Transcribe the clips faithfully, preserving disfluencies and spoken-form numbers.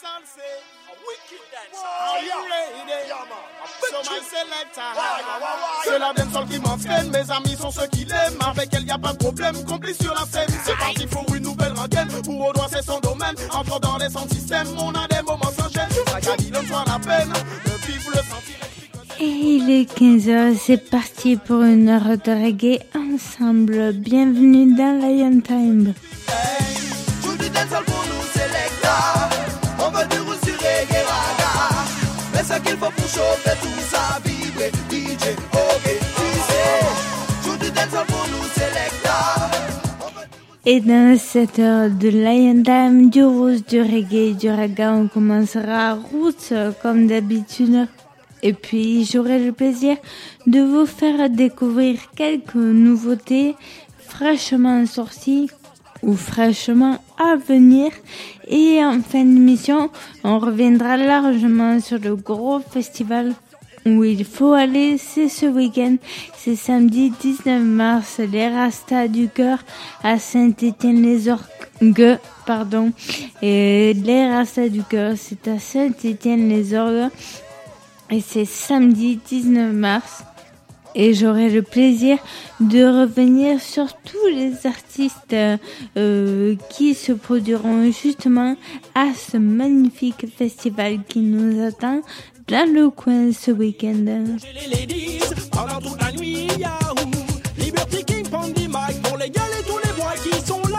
C'est la dancehall qui m'entraîne, mes amis sont ceux qui l'aiment. Avec elle y a pas de problème, complice sur la scène. C'est parti pour une nouvelle rengaine, pour au doigt c'est son domaine. Entre dans les sons système, on a des moments sans gêne. La gagne donne soit la peine, de vivre le sentir. Et il est quinze heures, c'est parti pour une heure de reggae ensemble. Bienvenue dans Lion Time. Hey, tout du dancehall pour nous Selecta. On veut du roux sur reggae raga. Mais ce qu'il faut pour chauffer tout ça, vibrer, D J, ok, tu sais. Tout du dancehall pour nous Selecta. Et dans cette heure de Lion Time, du rose, du reggae, du raga, on commencera roots comme d'habitude. Et puis, j'aurai le plaisir de vous faire découvrir quelques nouveautés fraîchement sorties ou fraîchement à venir. Et en fin d'émission, on reviendra largement sur le gros festival où il faut aller. C'est ce week-end, c'est samedi dix-neuf mars, les Rastas du Cœur à Saint-Étienne-les-Orgues, pardon. Et les Rastas du Cœur, c'est à Saint-Étienne-les-Orgues. Et c'est samedi dix-neuf mars. Et j'aurai le plaisir de revenir sur tous les artistes euh, qui se produiront justement à ce magnifique festival qui nous attend dans le coin ce week-end. Les ladies, pendant toute la nuit, Yahoo! Liberty King prend des mics pour les gars et tous les bois qui sont là.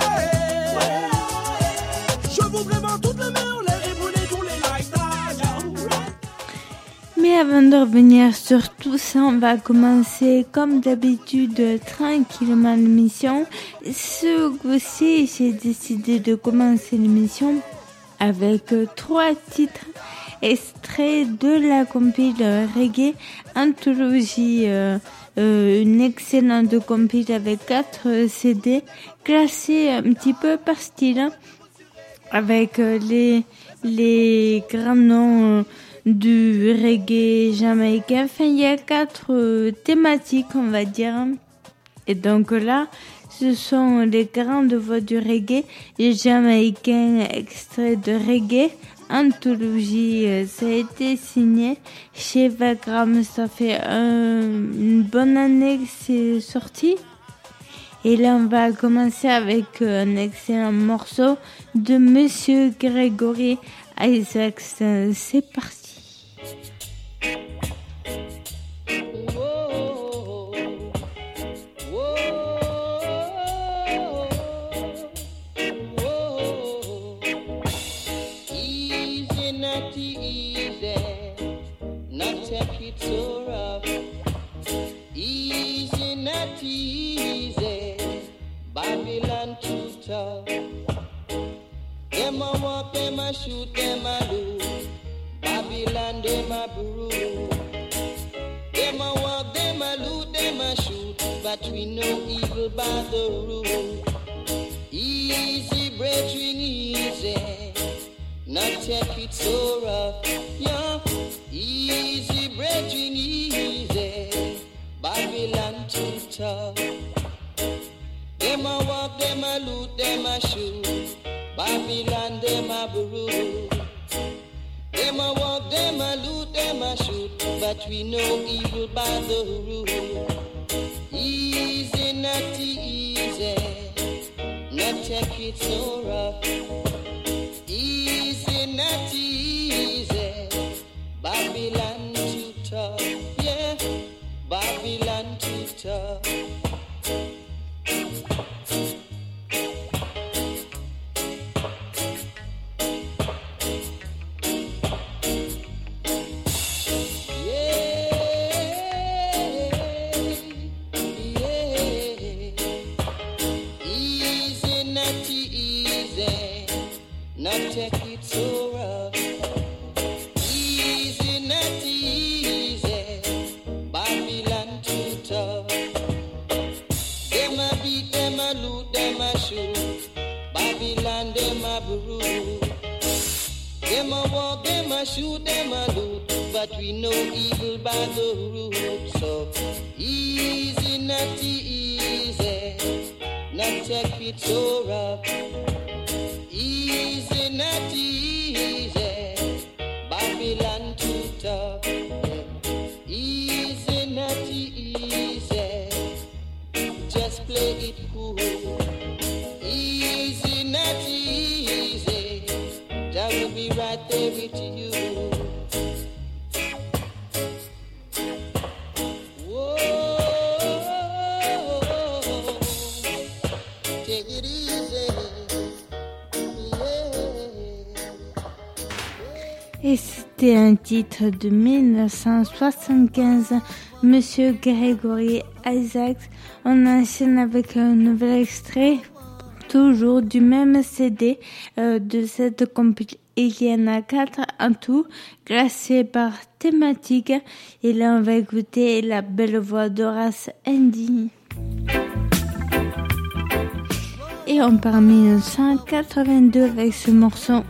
Je veux vraiment toutes les mains en l'air et brûler tous les lights. Mais avant de revenir sur tout ça, on va commencer comme d'habitude tranquillement l'émission. Ce coup-ci, j'ai décidé de commencer l'émission avec trois titres extraits de la compile reggae anthologie. Euh, euh, une excellente compile avec quatre C D classés un petit peu par style avec les, les grands noms euh, du reggae jamaïcain. Enfin, il y a quatre euh, thématiques, on va dire. Et donc là, ce sont les grandes voix du reggae, les jamaïcains extraits de reggae, anthologie. Ça a été signé chez Vagram. Ça fait un, une bonne année que c'est sorti. Et là, on va commencer avec un excellent morceau de Monsieur Gregory Isaacs. C'est parti. So rough, easy, not easy, Babylon too tough. Them a walk, them a shoot, them a lose, Babylon them a brew. Them a walk, them a loot, them a shoot, but we know evil by the rule. Easy, brethren, easy, not take it so rough, yeah. Easy, brethren, easy, Babylon too tough. Them a walk, them a loot, them a shoot, Babylon them a brew. Them a walk, them a loot, them a shoot, but we know evil by the rule. Easy, not easy, not take it so rough. Easy, not easy, Babylon too tough, yeah, Babylon too tough. Shoot them a loot, but we know evil by the root. So easy, not easy, not take it so rough. Easy, not easy, right there with you. Whoa, take it easy. Yeah. Et c'était un titre de dix-neuf cent soixante-quinze, Monsieur Gregory Isaacs. On enchaîne avec un nouvel extrait, toujours du même C D euh, de cette compilation. Il y en a quatre en tout, classés par thématique. Et là, on va écouter la belle voix d'Horace Andy. Et on part en dix-neuf cent quatre-vingt-deux avec ce morceau.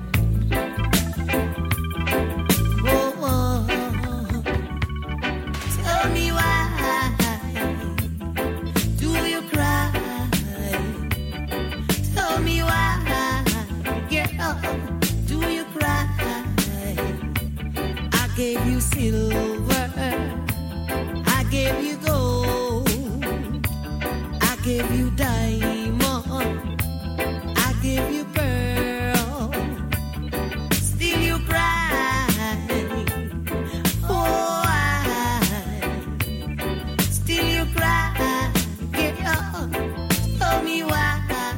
Gave you silver, I gave you gold, I gave you diamond, I gave you pearl, still you cry, oh I, still you cry, girl, tell me why,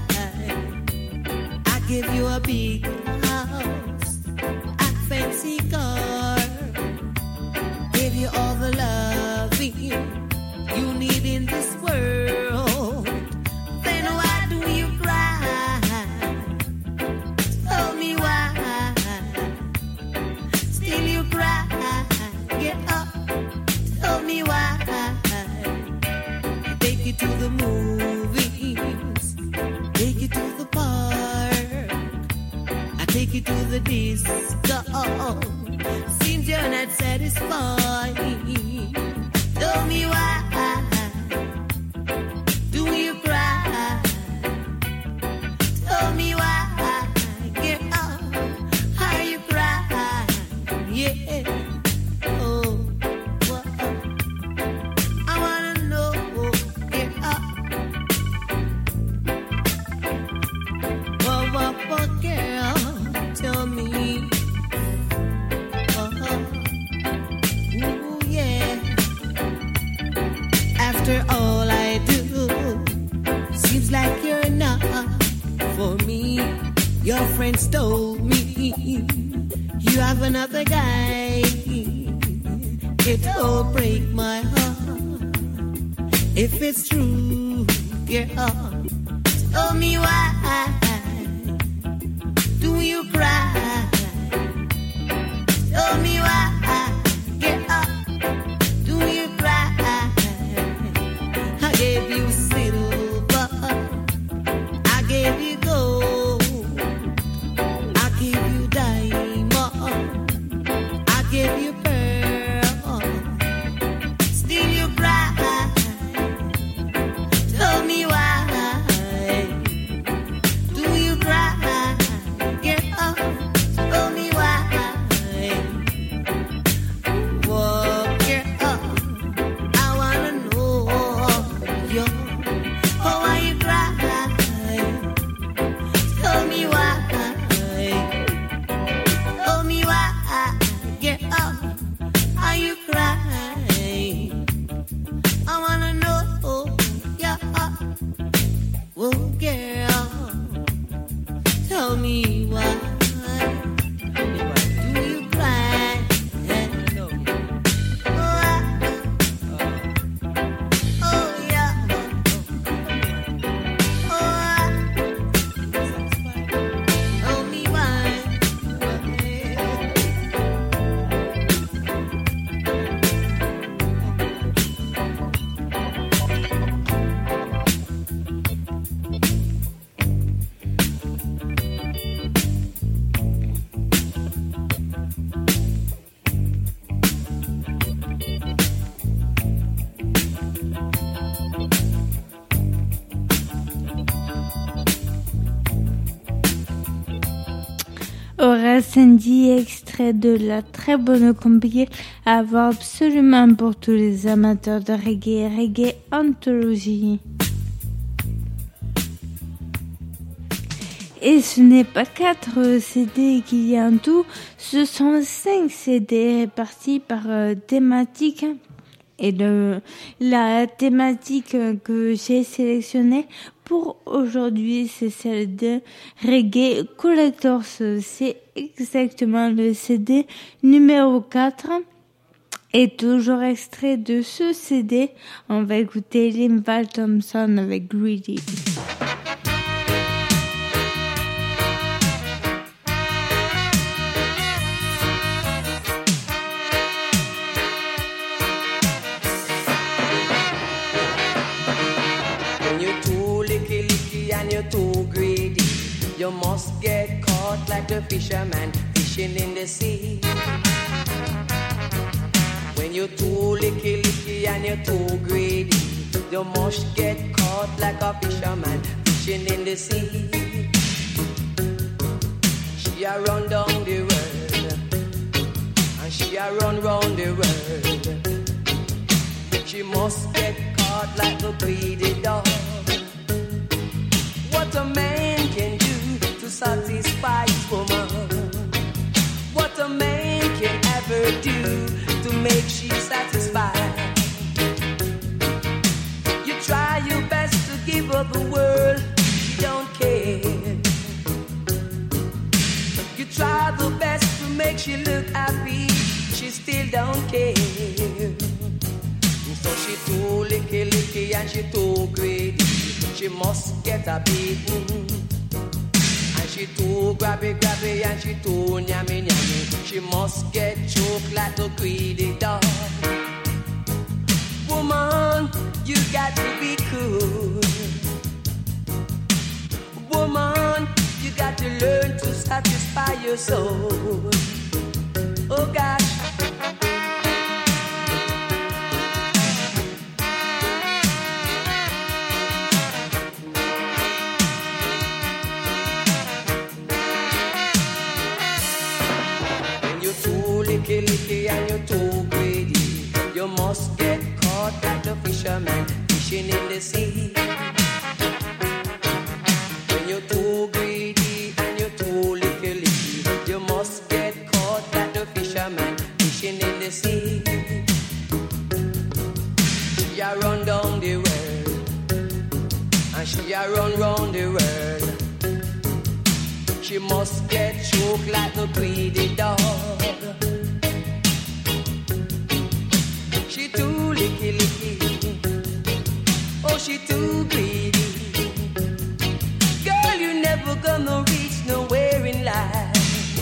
I gave you a big house, a fancy car, give you all the loving you need in this world. Then why do you cry? Tell me why. Still you cry. Get up. Tell me why. Take you to the movies. Take you to the park. I take you to the disco. Seems you're not satisfied. Tell me why do you cry? Tell me why. Get up. How you cry? Yeah. Oh, whoa. I wanna know. Get up. Whoa, whoa, whoa, girl. Tell me. After all I do, seems like you're not for me. Your friends told me you have another guy. It'll break my heart if it's true, girl. Tell me why do you cry? Tell me why. Get up. Do you cry? I gave you silver, I gave you gold, I gave you diamond, I gave you pearl, still you cry. Tell me why do you cry? Get up, tell me why. Whoa, get up, I wanna know. Oh, why you cry? Tell me why. Tell me why. Get up. How you cry? I wanna know. Yeah. Oh, girl. Tell me why. Do you cry? Oh, yeah. Tell me why. Horace Andy, extrait de la très bonne compilation à voir absolument pour tous les amateurs de reggae, Reggae Anthology. Et ce n'est pas quatre C D qu'il y a en tout, ce sont cinq C D répartis par euh, thématique. Et le, la thématique que j'ai sélectionnée pour aujourd'hui, c'est celle de Reggae Collectors. C'est exactement le C D numéro quatre. Et toujours extrait de ce C D, on va écouter Linval Thompson avec Greedy. You must get caught like the fisherman fishing in the sea. When you're too licky licky and you're too greedy, you must get caught like a fisherman fishing in the sea. She a run down the world, and she a run round the world. She must get caught like a greedy dog. What a man can do to satisfy his woman. What a man can ever do to make she satisfied. You try your best to give her the world, she don't care. You try the best to make she look happy, she still don't care. So she too licky licky and she too greedy. She must get a beating. And she too grabby grabby and she too nyammy nyammy. She must get choked like a greedy dog. Woman, you got to be cool. Woman, you got to learn to satisfy your soul. Oh gosh. Licky licky and you're too greedy, you must get caught like the fisherman fishing in the sea. When you're too greedy and you're too licky licky, you must get caught like the fisherman fishing in the sea. She a run down the world, and she a run round the world. She must get choked like the greedy dog. She too licky licky, oh she too greedy. Girl, you never gonna reach nowhere in life.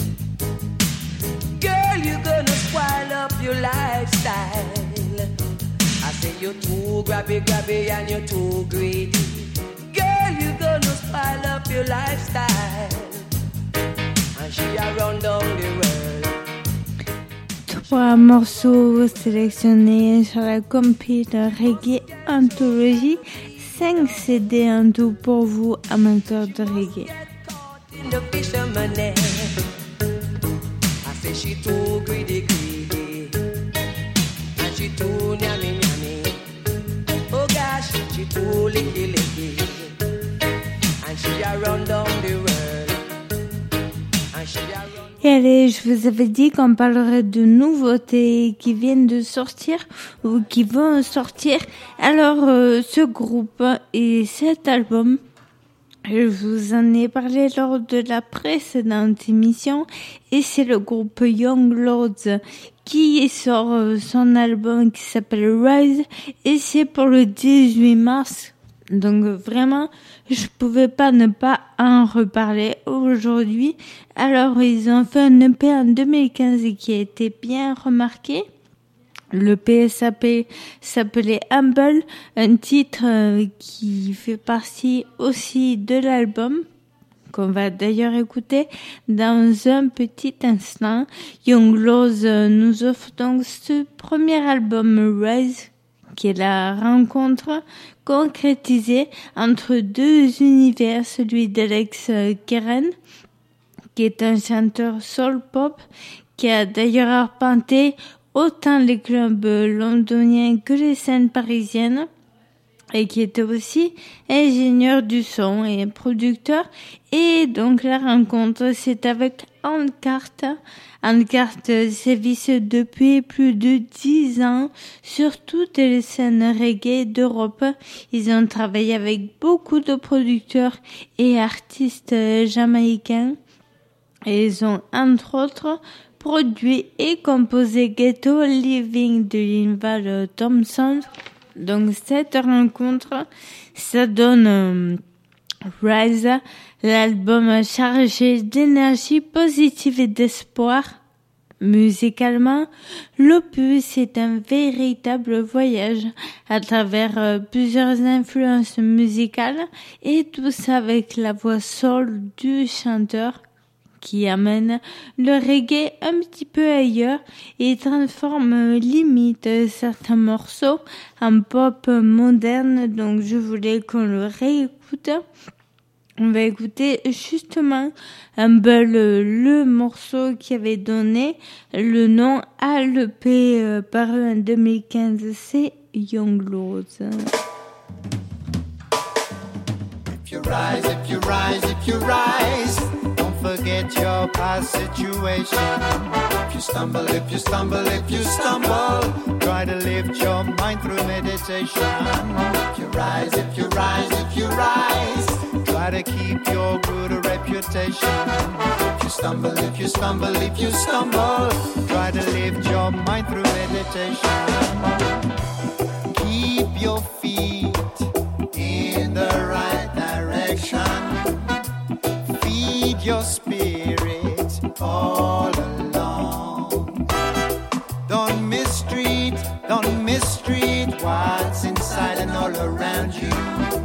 Girl, you gonna spoil up your lifestyle. I say you're too grabby grabby and you're too greedy. Girl, you gonna spoil up your lifestyle. And she a run down the world. Trois morceaux sélectionnés sur la compil Reggae Anthology, cinq C D en tout pour vous, amateurs de reggae. Et allez, je vous avais dit qu'on parlerait de nouveautés qui viennent de sortir ou qui vont sortir. Alors, euh, ce groupe et cet album, je vous en ai parlé lors de la précédente émission, et c'est le groupe Young Lords qui sort euh, son album qui s'appelle Rise, et c'est pour le dix-huit mars. Donc vraiment, je pouvais pas ne pas en reparler aujourd'hui. Alors ils ont fait un E P en deux mille quinze qui a été bien remarqué. Le P s'appelait, s'appelait Humble, un titre euh, qui fait partie aussi de l'album, qu'on va d'ailleurs écouter dans un petit instant. Young Lords euh, nous offre donc ce premier album Rise, qui est la rencontre concrétisée entre deux univers, celui d'Alex Keren, qui est un chanteur soul pop, qui a d'ailleurs arpenté autant les clubs londoniens que les scènes parisiennes, et qui était aussi ingénieur du son et producteur. Et donc la rencontre, c'est avec Handcart. Handcart sévissent depuis plus de dix ans sur toutes les scènes reggae d'Europe. Ils ont travaillé avec beaucoup de producteurs et artistes jamaïcains. Et ils ont entre autres produit et composé Ghetto Living de Linval Thompson. Donc cette rencontre, ça donne euh, Rise, l'album chargé d'énergie positive et d'espoir. Musicalement, l'opus est un véritable voyage à travers euh, plusieurs influences musicales et tout ça avec la voix soul du chanteur qui amène le reggae un petit peu ailleurs et transforme limite certains morceaux en pop moderne. Donc je voulais qu'on le réécoute. On va écouter justement Humble, le morceau qui avait donné le nom à l'E P euh, paru en deux mille quinze, c'est Young Lords. If you rise, if you rise, if you rise, don't forget your past situation. If you stumble, if you stumble, if you stumble, try to lift your mind through meditation. If you rise, if you rise, if you rise, try to keep your good reputation. If you stumble, if you stumble, if you stumble, try to lift your mind through meditation. Keep your feet in the right direction. Feed your spirit all along. Don't mistreat, don't mistreat what's inside and all around you.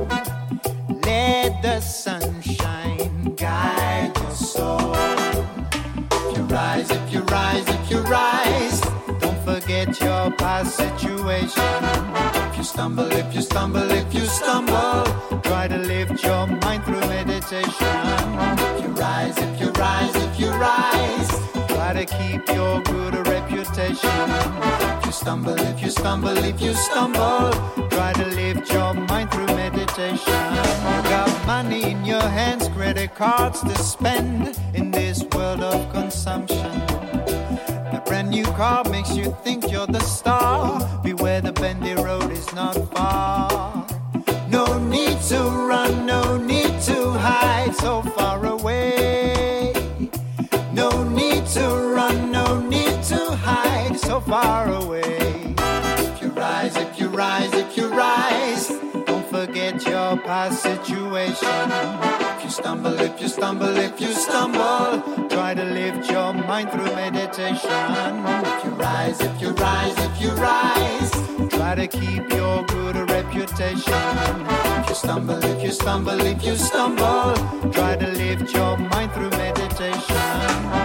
Let the sunshine guide your soul. If you rise, if you rise, if you rise, don't forget your past situation. If you stumble, if you stumble, if you stumble, try to lift your mind through meditation. If you rise, if you rise, if you rise, try to keep your good reputation. If you stumble, if you stumble, if you stumble, try to lift your mind through meditation. You got money in your hands, credit cards to spend in this world of consumption. A brand new car makes you think you're the star. Beware, the bendy road is not far. No need to run, no need to hide so far away. No need to run, no need to hide so far away. If you rise, if you rise, if you rise, don't forget your past situation. If you stumble, if you stumble, if you stumble, try to lift your mind through meditation. If you rise, if you rise, if you rise, try to keep your good reputation. If you stumble, if you stumble, if you stumble, try to lift your mind through meditation.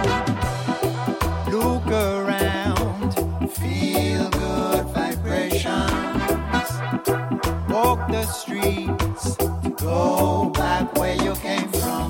Look around, feel good vibrations. Walk the streets, go back where you came from.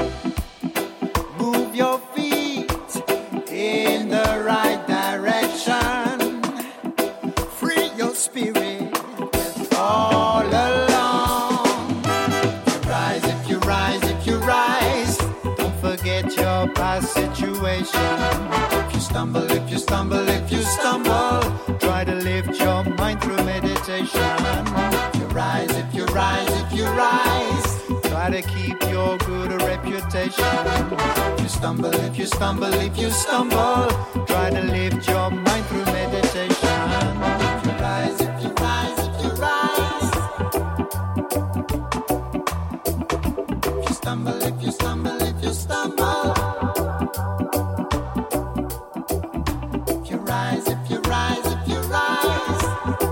Move your feet in the right direction. Free your spirit all along. If you rise, if you rise, if you rise, don't forget your past situation. If you stumble, if you stumble, if you stumble, try to lift your mind through meditation. If you rise, if you rise, if you rise, try to keep your good reputation. If you stumble, if you stumble, if you stumble, try to lift your mind through meditation. If you rise, if you rise, if you rise, if you stumble, if you stumble, if you stumble, if you rise, if you rise, if you rise,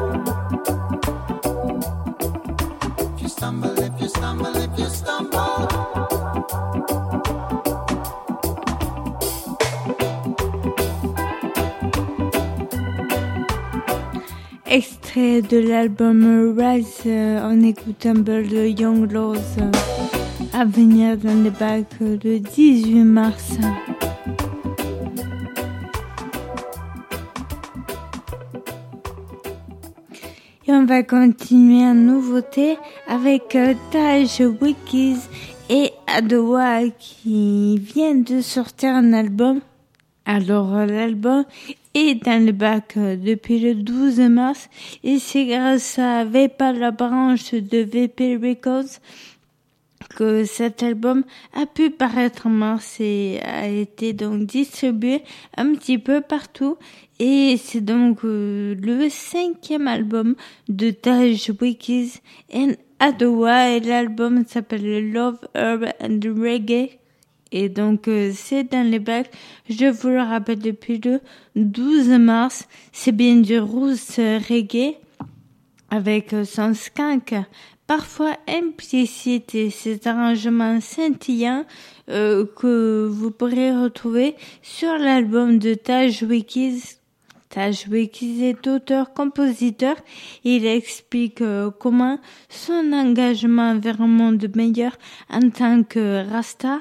if you stumble, if you stumble, if you stumble. Extrait de l'album Rise, euh, on écoute un peu de Young Lords euh, à venir dans les bacs euh, le dix-huit mars. Et on va continuer en nouveauté avec euh, Taj Wikis et Adowa qui vient de sortir un album. Alors euh, l'album est dans le bac euh, depuis le douze mars et c'est grâce à V P A, la branche de V P Records, que cet album a pu paraître en mars et a été donc distribué un petit peu partout. Et c'est donc euh, le cinquième album de Taj Wikis et Adowa et l'album s'appelle Love, Herb and Reggae. Et donc euh, c'est dans les bacs, je vous le rappelle, depuis le douze mars, c'est bien du roots reggae avec son skank parfois implicite et ces arrangements scintillants euh, que vous pourrez retrouver sur l'album de Taj Wikis. Taj Wikis est auteur-compositeur. Il explique euh, comment son engagement vers un monde meilleur en tant que Rasta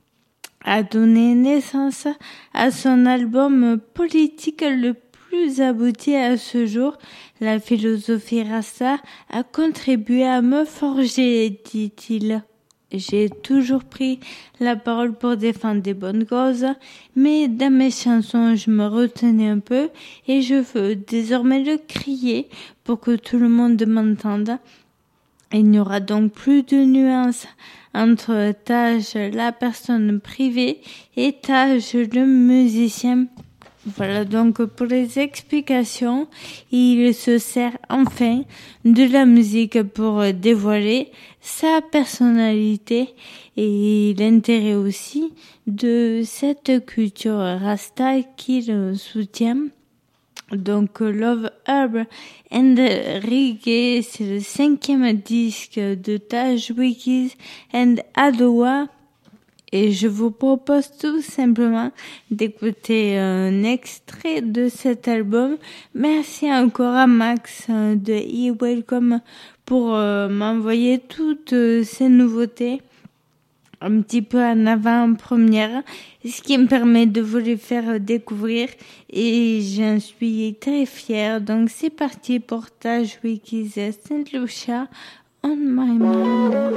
a donné naissance à son album politique le plus abouti à ce jour. La philosophie Rasta a contribué à me forger, dit-il. J'ai toujours pris la parole pour défendre des bonnes causes, mais dans mes chansons, je me retenais un peu et je veux désormais le crier pour que tout le monde m'entende. Il n'y aura donc plus de nuances entre Taj, la personne privée, et Taj, le musicien. Voilà donc pour les explications. Il se sert enfin de la musique pour dévoiler sa personnalité et l'intérêt aussi de cette culture Rasta qu'il soutient. Donc Love, Herb and Reggae, c'est le cinquième disque de Taj Wikis and Adowa. Et je vous propose tout simplement d'écouter un extrait de cet album. Merci encore à Max de eWelcome pour euh, m'envoyer toutes euh, ces nouveautés un petit peu en avant-première, ce qui me permet de vous les faire découvrir et j'en suis très fière. Donc c'est parti pour Taj Wikis Saint Lucia on my mind.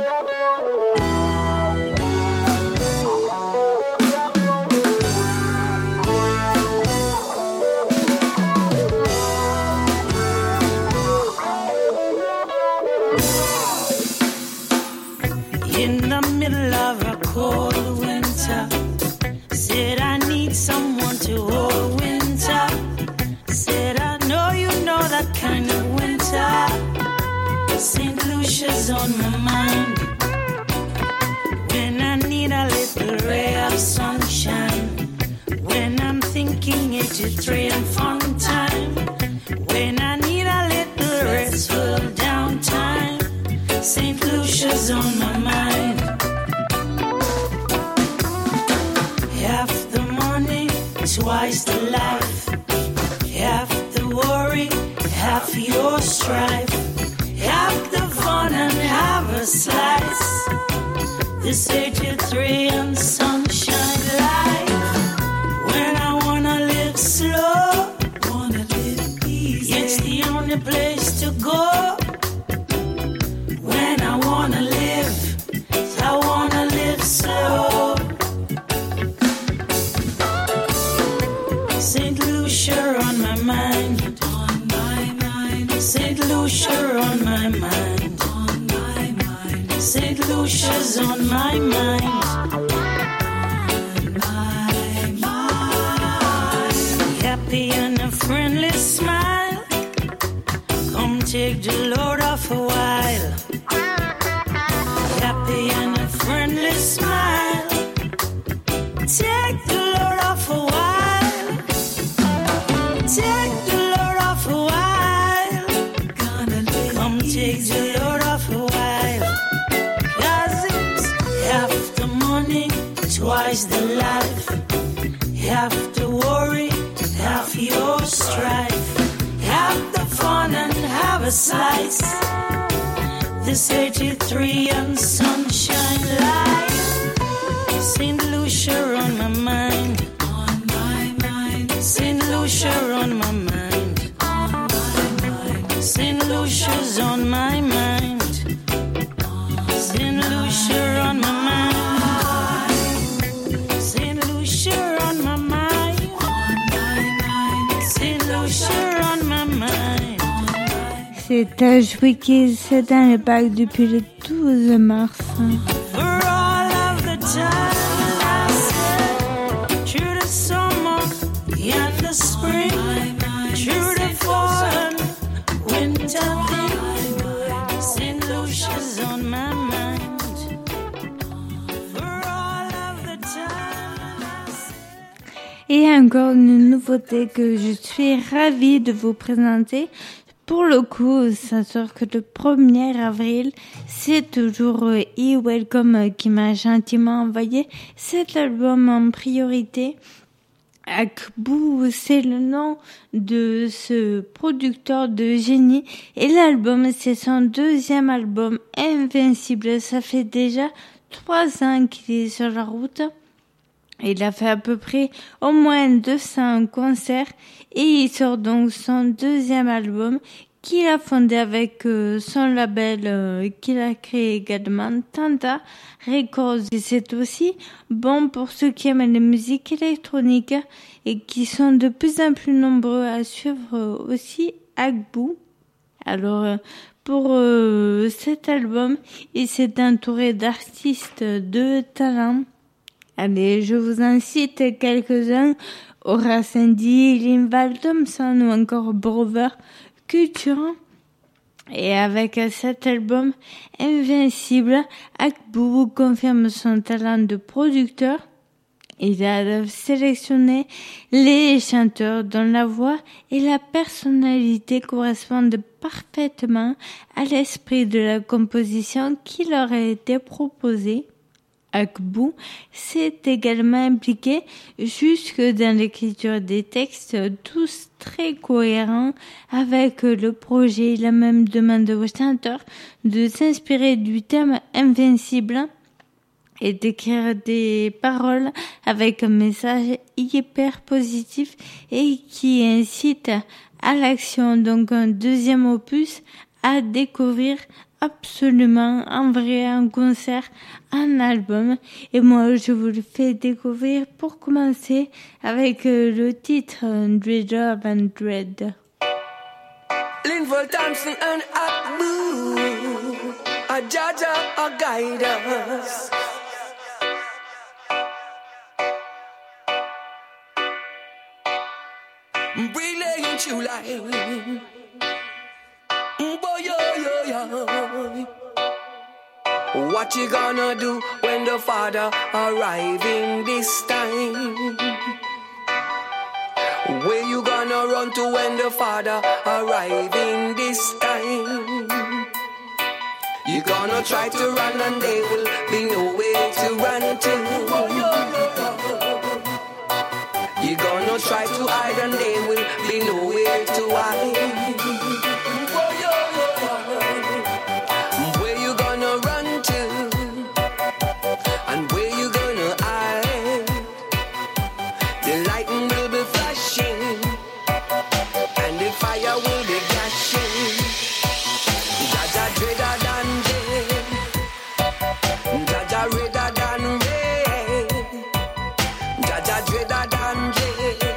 In the middle of a cold winter, said I need someone to hold winter. Said I know you know that kind of winter. Saint Lucia's on my mind. When I need a little ray of sunshine. When I'm thinking eighty-three and fun time. When I need a little restful downtime. Saint Lucia's on my mind. Half the money, twice the life. Half the worry, half your strife. Half the fun and have a slice. This eighty-three and sunshine life. When I wanna live slow, wanna live easy. It's the only place to go. When I wanna live, I wanna live slow. Saint Lucia on my mind, on my mind. Saint Lucia on my mind, on my mind. Saint Lucia's on my mind, on my mind. Happy and a friendly smile. Come take the load off a while. Happy and a friendly smile. Take the load off a while. Take the load off a while. Gonna live Come take easy. The load off a while. Cause it's half the money, twice the life. Half the worry, half your strife. Half the fun and have a slice. This eighty-three and sunshine life. Saint Lucia on my mind, on my mind. Saint Lucia on my mind, on my mind. Saint Lucia Lucia's on my mind. Saint Lucia on my mind. Saint Lucia on my mind. Saint Lucia on my mind. C'est un jouet qui est dans le bac depuis le douze mars. For all of the time I said, through the summer and the spring, through the fall and winter thing, Saint Lucia's on my mind. For all of the time I said. Et encore une nouveauté que je suis ravie de vous présenter. Pour le coup, ça sort que le premier avril. C'est toujours euh, E Welcome euh, qui m'a gentiment envoyé cet album en priorité. Akbou, c'est le nom de ce producteur de génie. Et l'album, c'est son deuxième album, Invincible. Ça fait déjà trois ans qu'il est sur la route. Il a fait à peu près au moins deux cents concerts et il sort donc son deuxième album qu'il a fondé avec euh, son label euh, qu'il a créé également, Tanta Records. Et c'est aussi bon pour ceux qui aiment les musiques électroniques et qui sont de plus en plus nombreux à suivre euh, aussi Akbou. Alors, euh, pour euh, cet album, il s'est entouré d'artistes de talent. Allez, je vous en cite quelques-uns. Horace Andy, Linval Thompson ou encore Brover Culture. Et avec cet album Invincible, Akbou confirme son talent de producteur. Il a sélectionné les chanteurs dont la voix et la personnalité correspondent parfaitement à l'esprit de la composition qui leur a été proposée. Akbou s'est également impliqué jusque dans l'écriture des textes, tous très cohérents avec le projet. Il a même demandé aux chanteurs de s'inspirer du thème Invincible et d'écrire des paroles avec un message hyper positif et qui incite à l'action. Donc un deuxième opus à découvrir absolument en vrai, en concert, en album. Et moi, je vous le fais découvrir pour commencer avec euh, le titre Dread of and Dread. Linval Thompson and Akbou, a Jaja, a guide us. Relaying true line. Boy, yo, yo, yo. What you gonna do when the father arriving this time? Where you gonna run to when the father arriving this time? You gonna try to run and there will be nowhere to run to. You gonna try to hide and there will be nowhere to hide. Where you gonna run to? And where you gonna hide? The lightning will be flashing and the fire will be flashing. Jaja dreader than dead, Jaja redder than red, Jaja dreader than dead.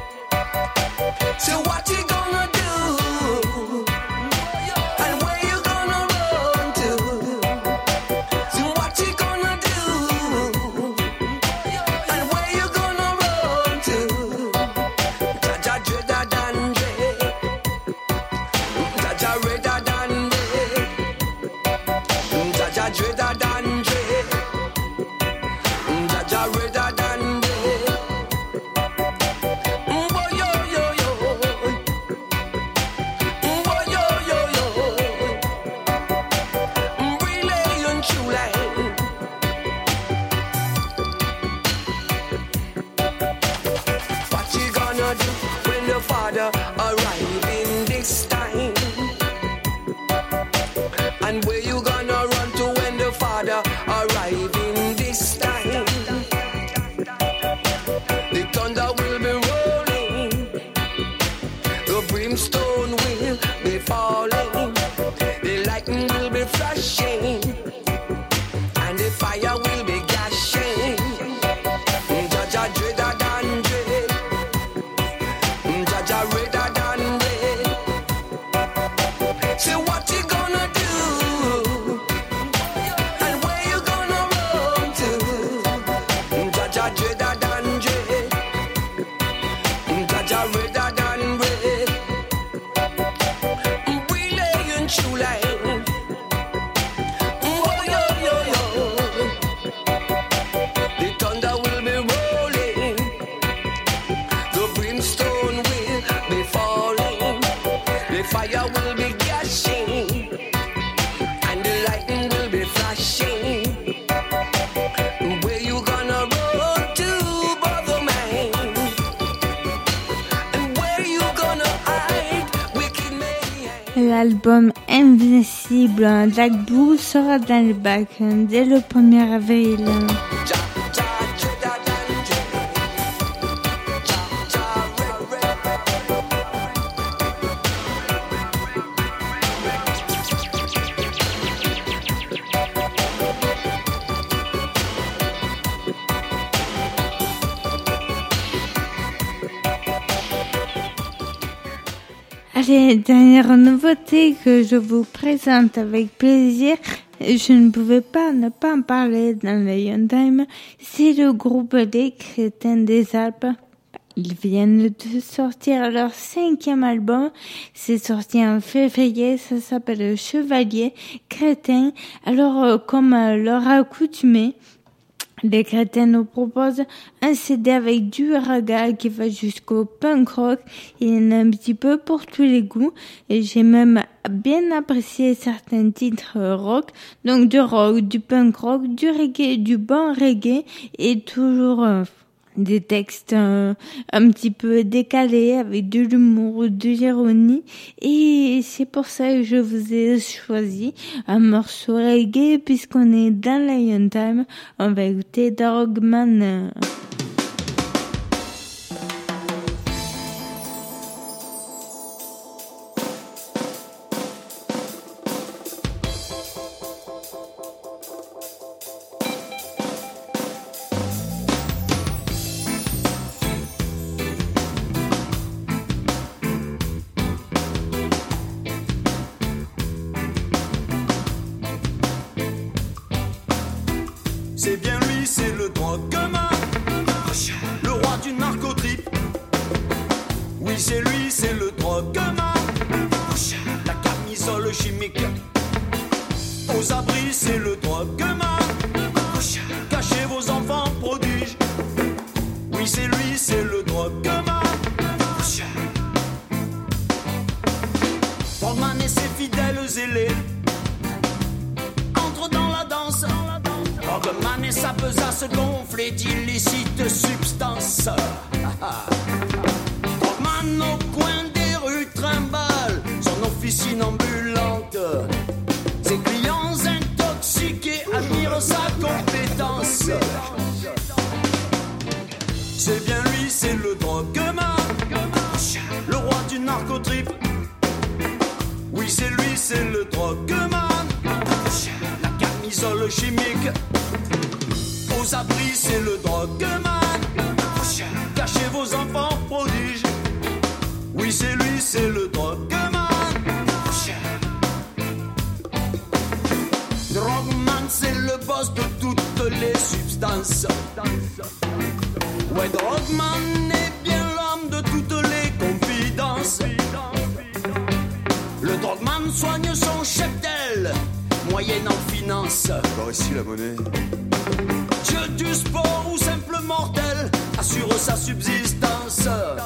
So what you gonna do? And where you gonna run to? So what you gonna do? And where you gonna run to? Jaja dreader than dread, Jaja redder than red, Jaja dreader than dread, Jaja redder than red. Boy, yo, yo, yo. Boy, yo, yo, yo. Relay on true line. What you gonna do when the father arriving this time? And where you gonna run to when the father arriving this time? The thunder will be rolling, the brimstone will be falling. fire will be gushing, and the lightning will be flashing. Where you gonna run to, brother man? And where you gonna hide, wicked man? L'album Invincible d'Agbu sera dans le bac dès le premier avril. Allez, dernière nouveauté que je vous présente avec plaisir, je ne pouvais pas ne pas en parler dans le Young Time, c'est le groupe Les Crétins des Alpes. Ils viennent de sortir leur cinquième album, c'est sorti en février, ça s'appelle Chevalier Crétin. Alors, comme à leur accoutumé, Les Crétins nous proposent un C D avec du raga qui va jusqu'au punk rock. Il y en a un petit peu pour tous les goûts. Et j'ai même bien apprécié certains titres rock. Donc du rock, du punk rock, du reggae, du bon reggae. Et toujours euh, des textes euh, un petit peu décalés avec de l'humour, de l'ironie. Et c'est pour ça que je vous ai choisi un morceau reggae puisqu'on est dans la Young Time. On va écouter Dogman. C'est bien lui, c'est le drogueman, le roi du narcotrip. Oui, c'est lui, c'est le drogueman, la camisole chimique. Aux abris, c'est le drogueman, cachez vos enfants prodiges. Oui, c'est lui, c'est le drogueman. Drogueman et ses fidèles zélés entrent dans la danse. Drogueman et sa besace gonflée d'illicites substances. Drogueman au coin des rues trimballe son officine ambulante. Ses clients intoxiqués admirent sa compétence. C'est bien lui, c'est le drogueman, le roi du narcotrip. Oui, c'est lui, c'est le drogueman, la camisole chimique. Aux abris, c'est le drogueman, cachez vos enfants prodiges. Oui, c'est lui, c'est le drogueman. Drogueman, c'est le boss de toutes les substances. Ouais, Drogueman est bien l'homme de toutes les confidences. Le Drogueman soigne son cheptel, moyennant finance. Par ici la monnaie. Dieu du sport ou simple mortel assure sa subsistance.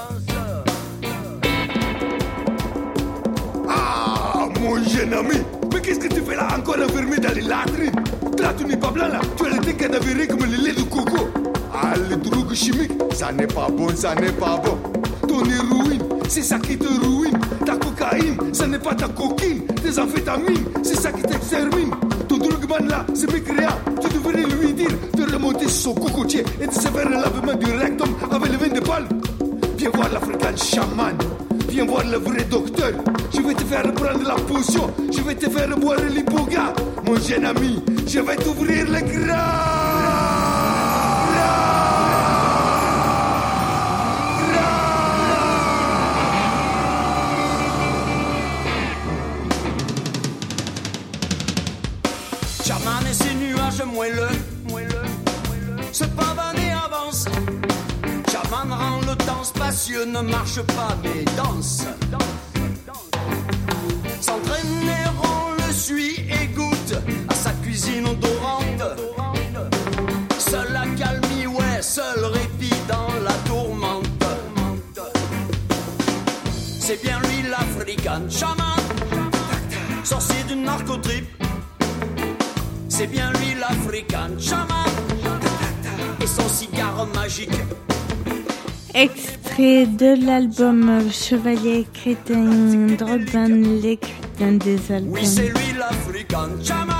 Ah, mon jeune ami, mais qu'est-ce que tu fais là encore enfermé dans les latrines? Là, tu n'es pas blanc là, tu as le teint canaveré comme le lait de coco. Ah, les drogues chimiques, ça n'est pas bon, ça n'est pas bon. Ton héroïne, c'est ça qui te ruine. Ta cocaïne, ça n'est pas ta coquine. Tes amphétamines, c'est ça qui t'extermine. Ton drogueman là, c'est mécréant. Tu devrais lui dire de remonter sur son cocotier et de se faire le lavement du rectum avec le vin de palme. Viens voir l'African chaman, viens voir le vrai docteur. Je vais te faire prendre la potion, je vais te faire boire l'hypoga. Mon jeune ami, je vais t'ouvrir le gras. Chaman et ses nuages moelleux, moelleux, moelleux, se pavaner avance. Chaman rend le temps spacieux, ne marche pas mais danse. S'entraîner, on le suit et goûte à sa cuisine odorante. Seul accalmie, ouais, seul répit dans la tourmente. C'est bien lui l'African Chaman. narcotrip. C'est bien lui l'African Chama et son cigare magique. Extrait de l'album Chevalier Crétin Drogband, les crétins des Alpes. Oui, c'est lui l'African Chama.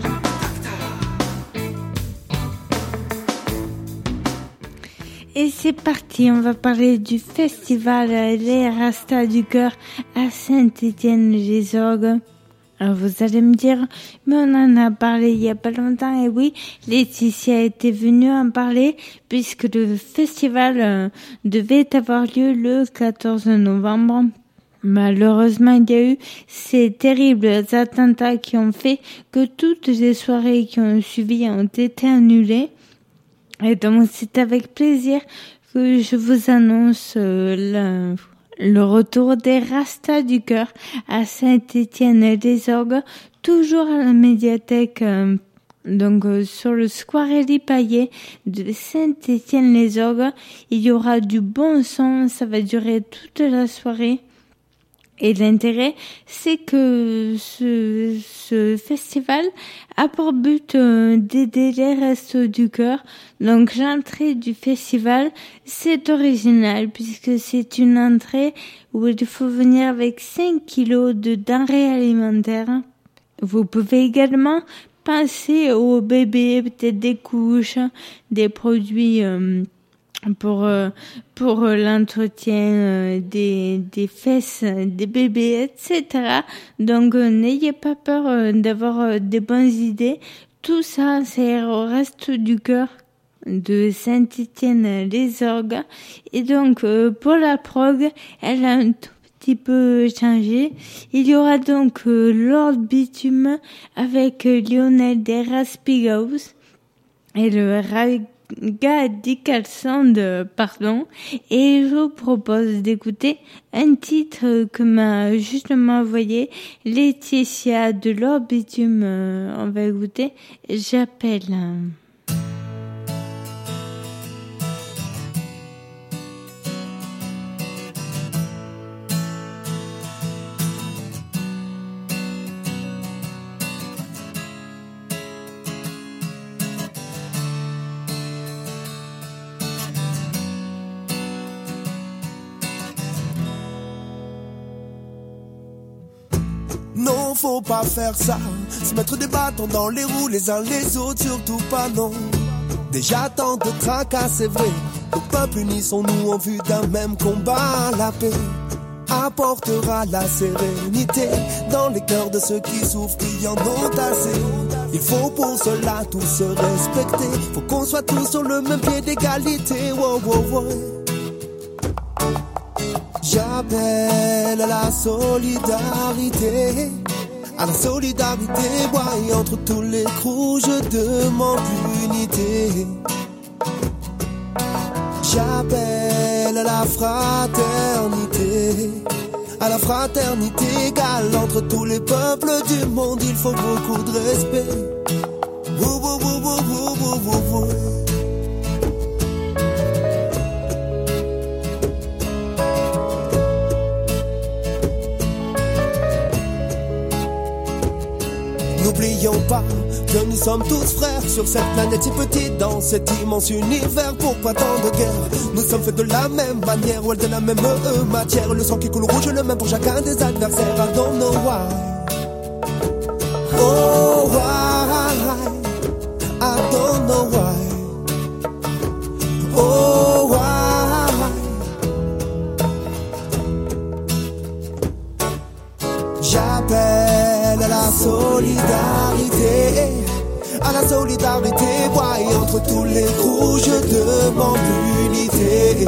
Et c'est parti, on va parler du festival Les Rastas du Cœur à Saint-Étienne-les-Orgues. Alors vous allez me dire, mais on en a parlé il y a pas longtemps, et oui, Laetitia était venue en parler, puisque le festival euh, devait avoir lieu le quatorze novembre. Malheureusement, il y a eu ces terribles attentats qui ont fait que toutes les soirées qui ont suivi ont été annulées. Et donc c'est avec plaisir que je vous annonce euh, le, le retour des Rastas du Cœur à Saint-Étienne-les-Orgues, toujours à la médiathèque, euh, donc euh, sur le square Élie Paillet de Saint-Étienne-les-Orgues. Il y aura du bon son, ça va durer toute la soirée. Et l'intérêt, c'est que ce, ce festival a pour but euh, d'aider les Restos du Cœur. Donc l'entrée du festival, c'est original puisque c'est une entrée où il faut venir avec cinq kilos de denrées alimentaires. Vous pouvez également penser aux bébés, peut-être des couches, des produits euh, pour euh, pour l'entretien euh, des des fesses des bébés, et cetera. Donc euh, n'ayez pas peur euh, d'avoir euh, des bonnes idées. Tout ça, c'est au Resto du Cœur de Saint-Étienne-les-Orgues. Et donc euh, pour la prog, elle a un tout petit peu changé. Il y aura donc euh, Lord Bitume avec euh, Lionel des Raspigaus et le Ra- Radical Sound, pardon, et je vous propose d'écouter un titre que m'a justement envoyé Laetitia de Lord Bitume. On va écouter J'appelle. Non, faut pas faire ça, se mettre des bâtons dans les roues les uns les autres, surtout pas non. Déjà tant de tracas, c'est vrai, nos peuples unissons-nous en vue d'un même combat. La paix apportera la sérénité dans les cœurs de ceux qui souffrent, qui en ont assez. Il faut pour cela tous se respecter, faut qu'on soit tous sur le même pied d'égalité. Wow, wow, wow. J'appelle à la solidarité, à la solidarité, ouais, entre tous les crews, je demande l'unité. J'appelle à la fraternité, à la fraternité égale entre tous les peuples du monde, il faut beaucoup de respect. Wou, wou, wou, wou, wou, wou, wou, wou. N'oublions pas que nous sommes tous frères sur cette planète si petite, dans cet immense univers. Pourquoi tant de guerre? Nous sommes faits de la même manière, ouais, de la même euh, matière. Le sang qui coule rouge, le même pour chacun des adversaires. I don't know why. Oh why? I don't know why. Oh why? J'appelle à la solidarité, à la solidarité, ouais, entre tous les crews, je demande l'unité.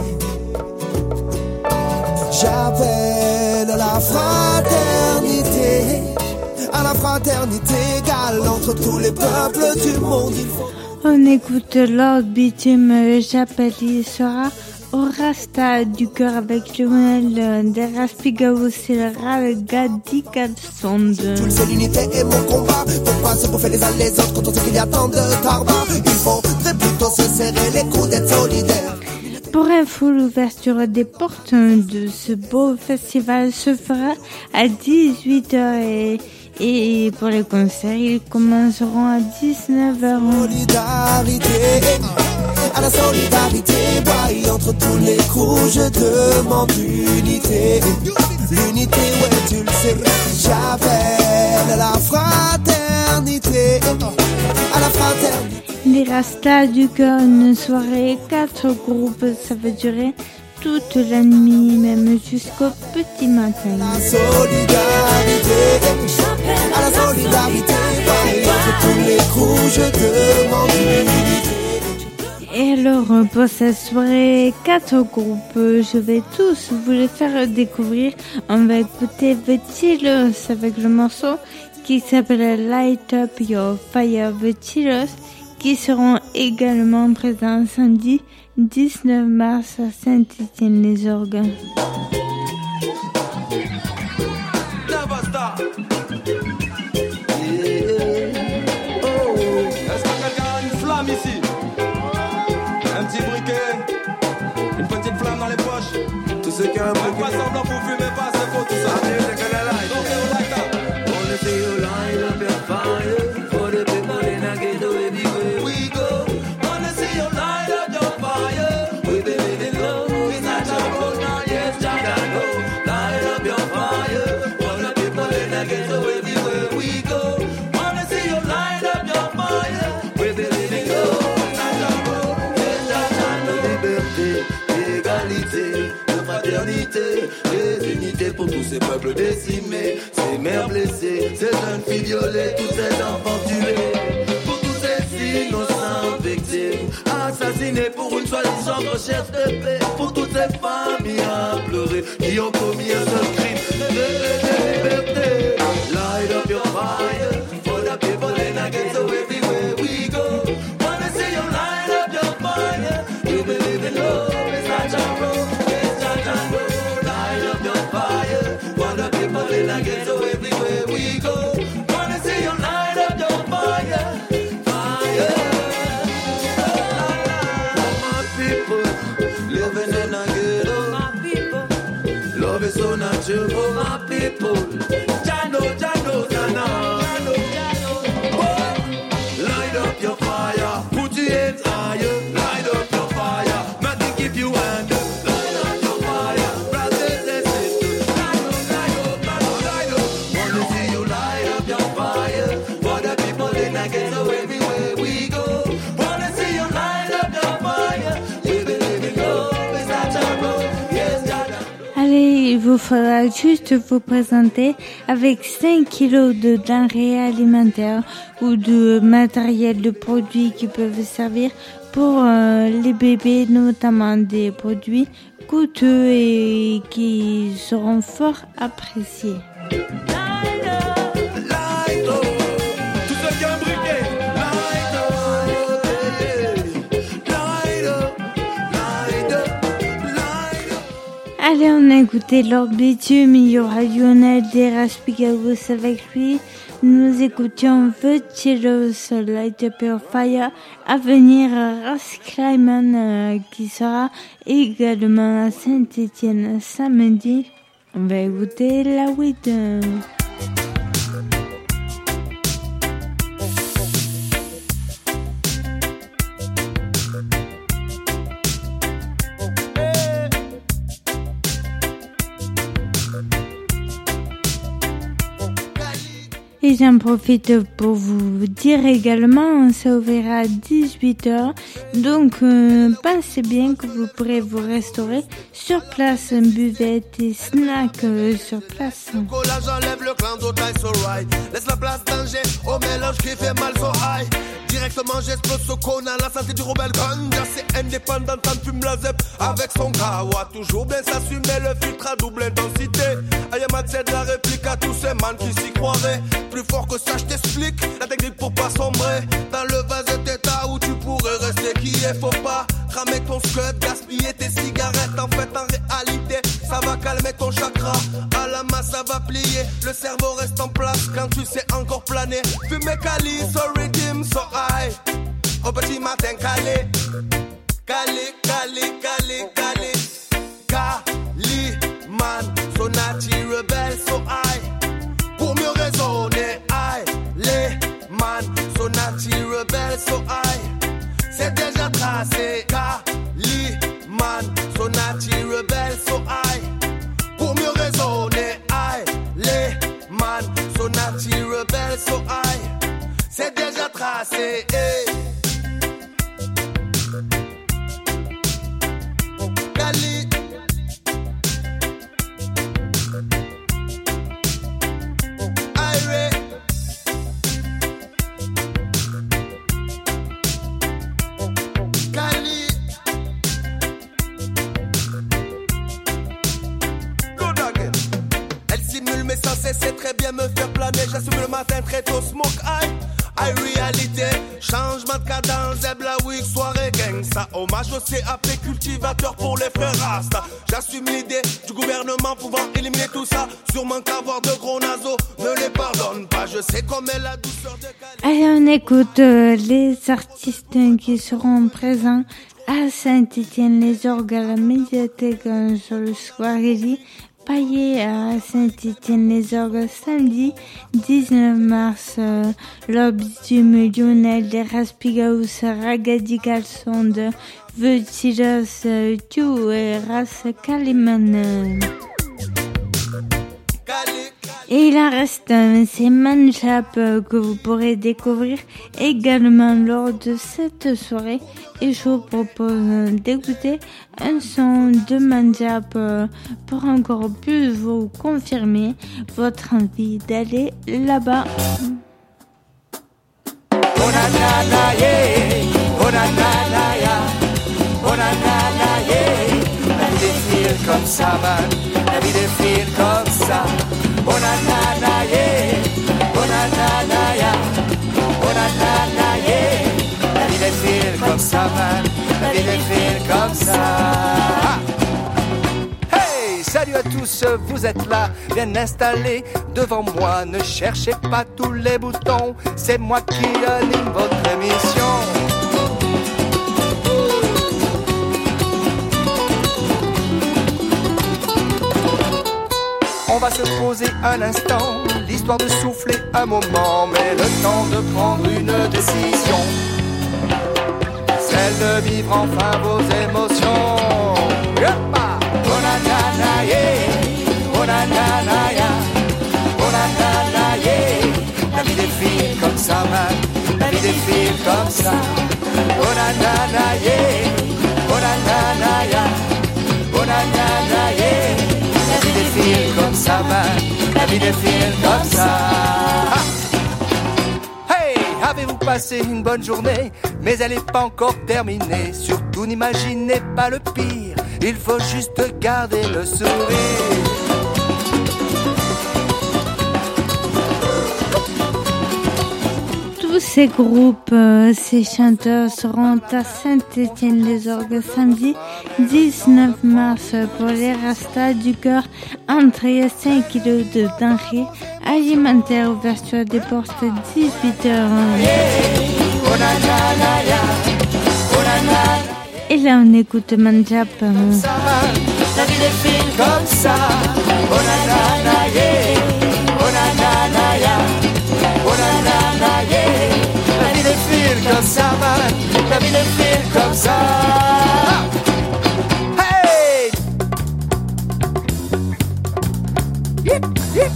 J'appelle à la fraternité, à la fraternité égale entre tous les peuples du monde. Il faut... On écoute Lord Bitume, J'appelle, il sera au Rasta du Cœur avec Lionel des Raspigaos et le Radical Sound. Tu le sais, l'unité est mon combat. Faut pas se bouffer les uns les autres quand on sait qu'il y a tant de tarba. Il faudrait plutôt se serrer les coudes, d'être solidaires. Pour info, l'ouverture des portes de ce beau festival se fera à dix-huit heures et Et pour les concerts, ils commenceront à dix-neuf heures. Solidarité, à la solidarité, boy, entre tous les coups, je demande l'unité. L'unité, ouais, tu le sais, j'appelle à la fraternité, à la fraternité. Les Rastas du cœur, une soirée, quatre groupes, ça va durer toute la nuit, même jusqu'au petit matin. La solidarité, à la solidarité, ouais, entre tous les coups, je demande l'unité. Et alors, pour cette soirée, quatre groupes, je vais tous vous les faire découvrir. On va écouter The Chillers avec le morceau qui s'appelle Light Up Your Fire, The Chillers, qui seront également présents samedi dix-neuf mars à Saint-Étienne-les-Orgues. Ceux qui ont un peu pas semblant pour fumer pas, c'est faux tout ça. Donc you like that. Wanna see you light up your fire for the people in a ghetto everywhere we go. Wanna see you light up your fire. We believe in love, it's not your road now, yes, Jaja go. Light up your fire for the people in a ghetto everywhere we go. Wanna see you light up your fire. We believe in love, it's not your road, yes, Jaja go. Liberté, égalité, fraternité, les unités pour tous ces peuples décimés, ces mères blessées, ces jeunes filles violées, tous ces enfants tués, pour tous ces innocents victimes, assassinés pour une soi-disant recherche de paix, pour toutes ces familles à pleurer, qui ont commis un seul crime, de liberté. Light up your fire, for the people in a ghetto everywhere we go. Wanna see you light up your fire, we believe in love, it's not your road. Light up your fire, for the people in a ghetto everywhere we go. Wanna see you light up your fire, fire. My people living in a ghetto. My people, love is so natural. Oh, my people, Jano, Jano, Jano. Light up your fire, put your hands higher. Light up your fire, nothing keep you under. Il vous faudra juste vous présenter avec cinq kilos de denrées alimentaires ou de matériel de produits qui peuvent servir pour euh, les bébés, notamment des produits coûteux et qui seront fort appréciés. Allez, on a écouté Lord Bitume, il y aura Lionel des Raspigagos avec lui. Nous écoutions The Chillers, Light Up Your Fire. À venir, Ras Kleiman euh, qui sera également à Saint-Étienne samedi. On va écouter la weed. Et j'en profite pour vous dire également, ça ouvrira à dix-huit heures. Donc, euh, pensez bien que vous pourrez vous restaurer sur place, buvette et snack euh, sur place. Là, j'enlève le clan d'Otaï, so right. Laisse la place danger au mélange qui fait mal, so high. Directement, j'explose ce con à la santé du rebelle ganja. C'est indépendant, t'en fume la zep avec son kawa. Toujours bien s'assumer, le filtre à double intensité. Ayama, c'est de la réplique à tous ces man qui s'y croiraient. Plus fort que ça, je t'explique la technique pour pas sombrer dans le vase d'état où tu pourrais rester qui est. Faut pas cramer ton scud, gaspiller tes cigarettes. En fait, en réalité, ça va calmer ton chakra. À la masse, ça va plier. Le cerveau reste en place quand tu sais encore planer. Fumer Cali, so rhythm, so high. Au petit matin, calé. Calé, calé, calé, calé. Cali, man, so natty, rebelle, so high. Pour mieux raisonner. natty rebelle so high. Pour mieux raisonner, aïe, les man, so natty rebelle so high. C'est déjà tracé, eh. Cali. Aïe. Cali. Good again. Elle simule mais sans cesser très bien me faire planer. J'assume le matin très tôt, smoke high. High réalité, changement de cadence, Zebla week, soirée gang. Ça hommage au C A P cultivateur pour les frères Rasta. J'assume l'idée du gouvernement pouvant éliminer tout ça. Sûrement qu'avoir de gros naseaux ne les pardonne pas. Je sais comme est la douceur de Cali. Allez, on écoute euh, les artistes qui seront présents à Saint-Étienne-les-Orgues à la médiathèque euh, sur le soirée Paillé à Saint-Étienne-les-Orgues samedi dix-neuf mars. Euh, L'Obsum Lionel de Raspigaus Ragadical Sonde Vetilos Tu et Ras Kaliman. Et il en reste un, c'est Manjap que vous pourrez découvrir également lors de cette soirée. Et je vous propose d'écouter un son de Manjap pour encore plus vous confirmer votre envie d'aller là-bas. Oh na na na yeah, oh na na na yeah, oh na na na yeah. La vie défile comme ça, man, la vie défile comme ça. Oh na na na yeah, oh na na na yeah, oh na na na yeah. La vie défile comme ça, man, la vie défile comme ça. Ah. Hey, salut à tous, vous êtes là, bien installés devant moi. Ne cherchez pas tous les boutons, c'est moi qui anime votre émission. On va se poser un instant, l'histoire de souffler un moment, mais le temps de prendre une décision, celle de vivre enfin vos émotions. Yoppa! Oh na na na yeah, oh na na na yeah, oh na na na yeah. La vie défile comme ça, man, la vie défile comme ça. Oh na na na yeah, oh na na na yeah, oh na na na yeah. La vie défile comme ça, man, la vie défile comme ça. Ah. Hey, avez-vous passé une bonne journée? Mais elle n'est pas encore terminée. Surtout n'imaginez pas le pire, il faut juste garder le sourire. Tous ces groupes, euh, ces chanteurs seront à Saint-Étienne-les-Orgues samedi dix-neuf mars pour les Rastas du Cœur. Entrée cinq kilos de denrées alimentaires, ouverture des portes dix-huit heures. Et là on écoute Manjap. La vie défile comme ça. Oh na na na yeah, oh na na na yeah, oh na na na yeah. La vie défile comme ça, man, la vie défile comme ça. Hey! Hip, hip.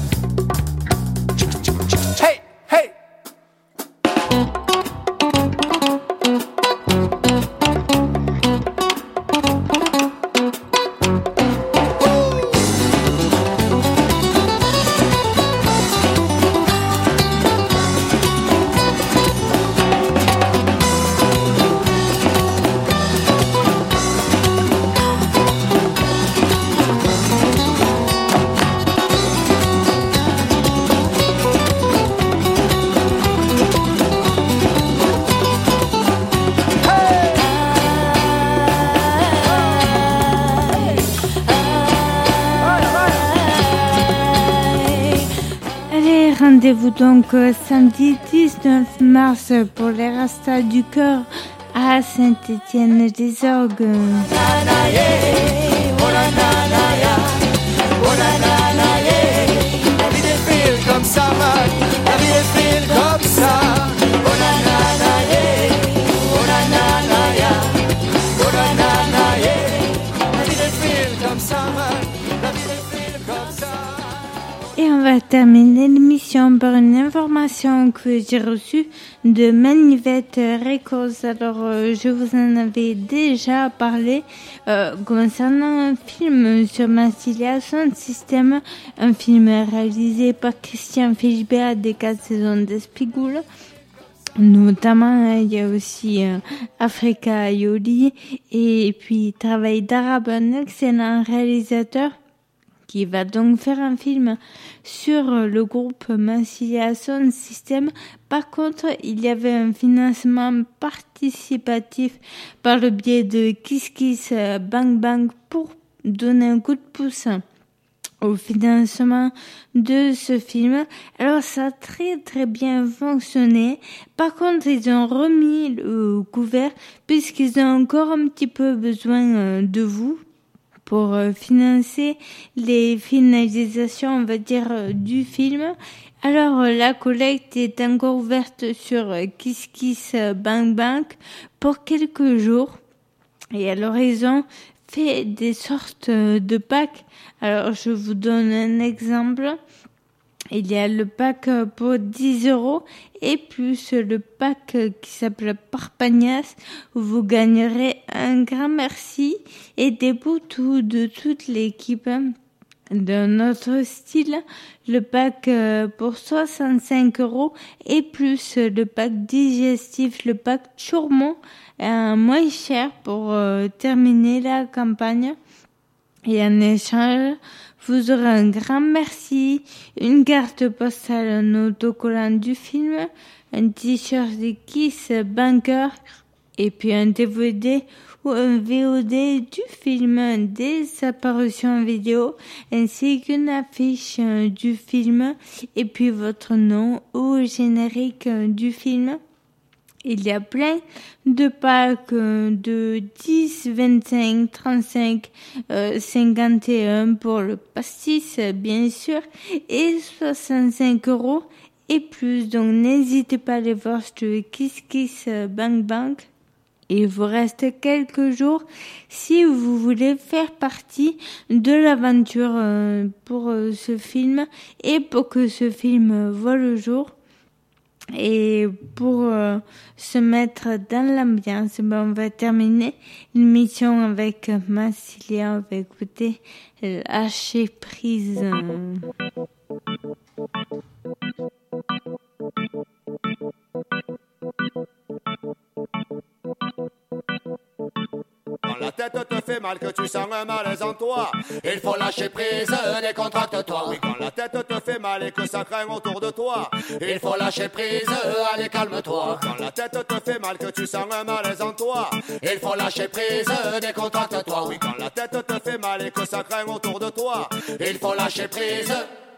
Hey, hey. Rendez-vous donc euh, samedi dix-neuf mars pour les Rastas du Cœur à Saint-Étienne-les-Orgues. La vie défile comme ça, man, la vie défile comme ça. Oh na na na yeah, oh na na na yeah, oh na na na yeah. La vie défile comme ça, la vie défile comme ça. Et on va terminer l'émission par une information que j'ai reçue de Manivette Records. Alors, euh, je vous en avais déjà parlé euh, concernant un film sur Massilia Sound System, un film réalisé par Christian Fischbert des quatre saisons d'Espigoule. Notamment, il y a aussi euh, Africa Ayoli et puis Travail d'Arabe, un excellent réalisateur qui va donc faire un film sur le groupe Massilia Sound System. Par contre, il y avait un financement participatif par le biais de Kiss Kiss Bang Bang pour donner un coup de pouce au financement de ce film. Alors ça a très très bien fonctionné. Par contre, ils ont remis le couvert puisqu'ils ont encore un petit peu besoin de vous pour financer les finalisations, on va dire, du film. Alors, la collecte est encore ouverte sur Kiss Kiss Bang Bang pour quelques jours. Et alors, ils ont fait des sortes de packs. Alors, je vous donne un exemple. Il y a le pack pour dix euros et plus le pack qui s'appelle Parpagnas où vous gagnerez un grand merci et des boutous de toute l'équipe de notre style. Le pack pour soixante-cinq euros et plus le pack digestif, le pack Chourmont, euh, moins cher pour euh, terminer la campagne. Et en échange, vous aurez un grand merci, une carte postale, un autocollant du film, un t-shirt de Kiss Banker et puis un D V D ou un V O D du film, des apparitions vidéo ainsi qu'une affiche du film et puis votre nom au générique du film. Il y a plein de packs de dix, vingt-cinq, trente-cinq, euh, cinquante et un pour le pastis, bien sûr, et soixante-cinq euros et plus. Donc, n'hésitez pas à aller voir ce Kiss Kiss Bang Bang. Il vous reste quelques jours si vous voulez faire partie de l'aventure euh, pour euh, ce film et pour que ce film voit le jour. Et pour euh, se mettre dans l'ambiance, ben on va terminer l'émission avec Massilia. On va écouter Lâcher prise. Quand la tête te fait mal, que tu sens un malaise en toi, il faut lâcher prise, décontracte-toi. Oui, quand la tête te fait mal et que ça craint autour de toi, il faut lâcher prise, allez calme-toi. Quand la tête te fait mal, que tu sens un malaise en toi, il faut lâcher prise, décontracte-toi. Oui, quand la tête te fait mal et que ça craint autour de toi, il faut lâcher prise.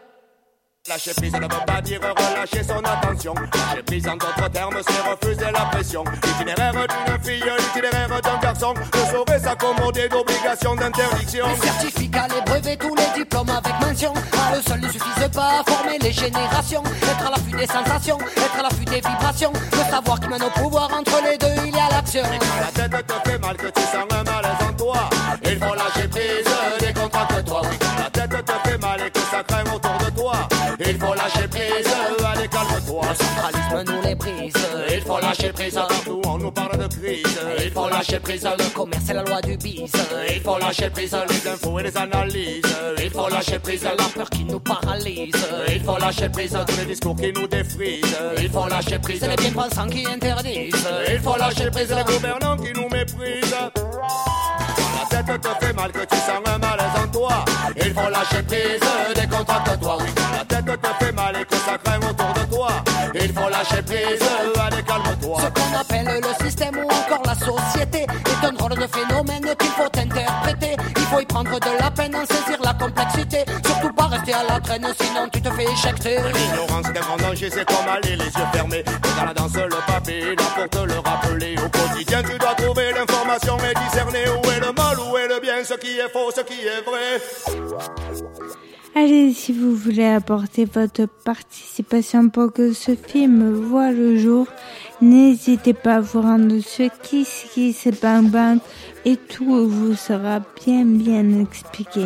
Lâcher prise ne veut pas dire relâcher son attention. Lâcher prise en d'autres termes c'est refuser la pression. L'itinéraire d'une fille, l'itinéraire d'un garçon ne saurait s'accommoder d'obligations d'interdiction. Les certificats, les brevets, tous les diplômes avec mention. À eux seuls ne suffisent pas à former les générations. Être à l'affût des sensations, être à l'affût des vibrations. Le savoir qui mène au pouvoir, entre les deux il y a l'action. Et quand la tête te fait mal, que tu sens un malaise en toi, il faut lâcher prise, décontracte-toi. Oui, quand la tête te fait mal et que ça craint autour de toi, il faut lâcher prise, allez calme-toi. Le centralisme nous les brise. Il faut lâcher prise, partout on nous parle de crise. Il faut lâcher prise, le commerce et la loi du bis. Il faut lâcher prise, les infos et les analyses. Il faut lâcher prise, la peur qui nous paralyse. Il faut lâcher prise, tous les discours qui nous défrisent. Il faut lâcher prise, c'est les bien-pensants qui interdisent. Il faut lâcher prise, les gouvernants qui nous méprisent. Quand la tête te fait mal, que tu sens un malaise en toi, il faut lâcher prise, décontracte-toi. Oui, quand la tête te fait mal et que ça craint autour de toi, il faut lâcher prise, allez calme-toi. Ce qu'on appelle le système ou encore la société est un drôle de phénomène qu'il faut interpréter. Il faut y prendre de la peine, en saisir la complexité. Surtout pas rester à la traîne, sinon tu te fais éjecter. L'ignorance d'un grand danger, c'est comme aller les yeux fermés. Et dans la danse, le papier, là pour te le rappeler. Au quotidien, tu dois trouver l'information et discerner où est le mal, où est le bien, ce qui est faux, ce qui est vrai. Allez, si vous voulez apporter votre participation pour que ce film voit le jour, N'hésitez pas à vous rendre sur Kiss Kiss Bang Bang et tout vous sera bien bien expliqué.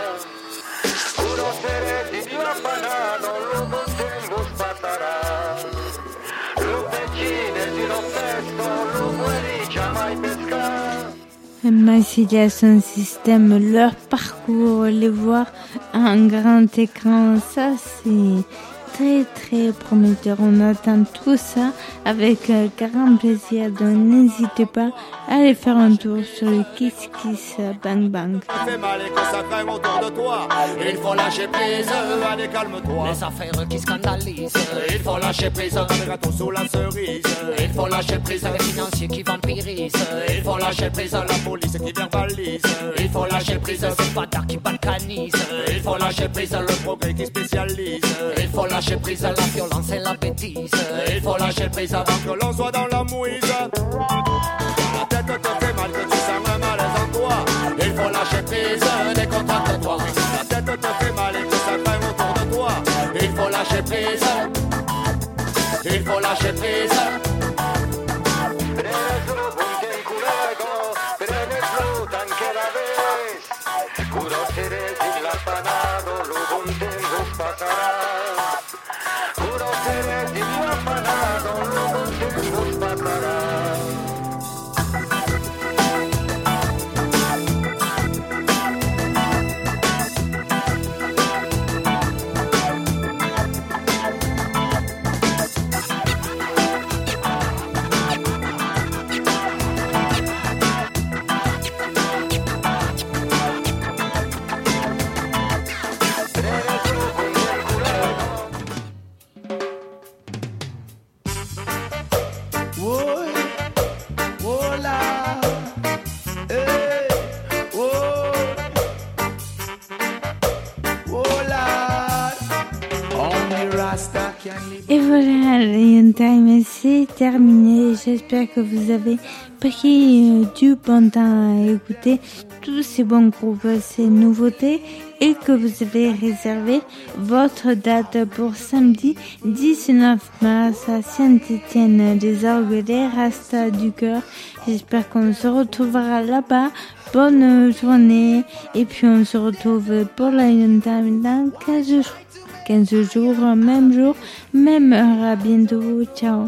Massilia son système, leur parcours, les voir à un grand écran, ça c'est très très prometteur. On attend tout ça avec euh, grand plaisir, donc n'hésitez pas à aller faire un tour sur le Kiss Kiss Bang Bang. Ça fait mal et que ça craint autour de toi. Il faut lâcher prise, allez calme-toi. Les affaires qui scandalisent, Il faut lâcher prise, le gâteau sous la cerise. il faut lâcher prise, les financiers qui vampirisent, Il faut lâcher prise, la police qui verbalise. il faut lâcher prise, ces bâtards qui balkanisent, Il faut lâcher prise, le progrès qui spécialise. il faut lâcher prise, la violence et la bêtise, Il faut lâcher prise avant que l'on soit dans la mouise. La tête te fait mal, que tu sens un malaise en toi. Il faut lâcher prise, décontracte-toi. La tête te fait mal et que ça craint autour de toi. Il faut lâcher prise. Il faut lâcher prise. Et voilà, le time c'est terminé. J'espère que vous avez pris euh, du bon temps à écouter tous ces bons groupes, ces nouveautés, et que vous avez réservé votre date pour samedi dix-neuf mars à Saint-Étienne-des-Orgues, les Rastas du Cœur. J'espère qu'on se retrouvera là-bas. Bonne journée, et puis on se retrouve pour la Lion Time dans quinze jours. quinze jours, même jour, même heure. À bientôt. Ciao.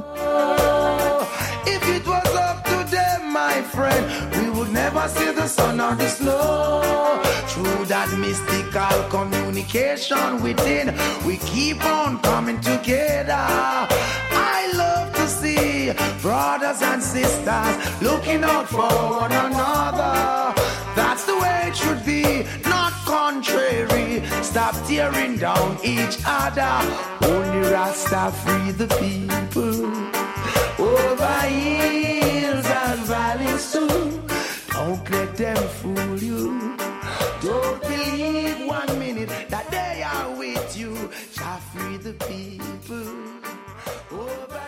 If it was up to them, my friend, we would never see the sun or the snow. Through that mystical communication within, we keep on coming together. I love to see brothers and sisters looking out for one another. That's the way it should be, not contrary. Stop tearing down each other. Only Rasta free the people. Over hills and valleys too. Don't let them fool you. Don't believe one minute that they are with you. Shall free the people. Over